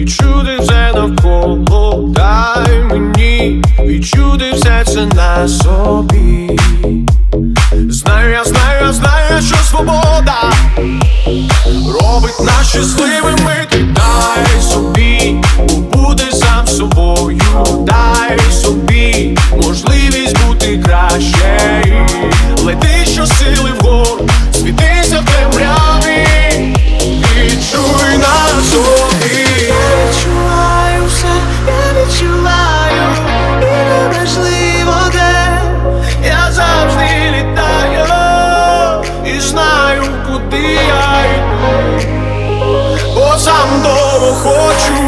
відчути все навколо. Дай мені відчути все це на собі. Знаю, я знаю, я знаю, що свобода робить нас щасливими. Ти дай собі побути сам собою. Дай собі можливість бути краще. Лети щосили вгору, світися в темряві. Відчуй на собі. Я відчуваю все, я відчуваю, і неважливо де. Я завжди літаю і знаю, куди я йду, Бо сам того хочу.